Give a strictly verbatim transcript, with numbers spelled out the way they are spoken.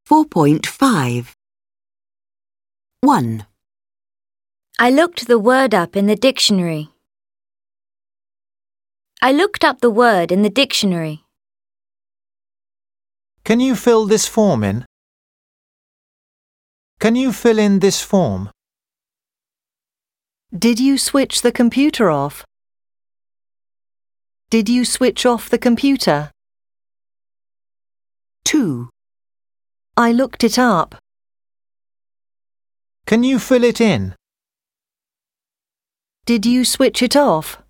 four point five. one. I looked the word up in the dictionary. I looked up the word in the dictionary. Can you fill this form in? Can you fill in this form? Did you switch the computer off? Did you switch off the computer? two. I looked it up. Can you fill it in? Did you switch it off?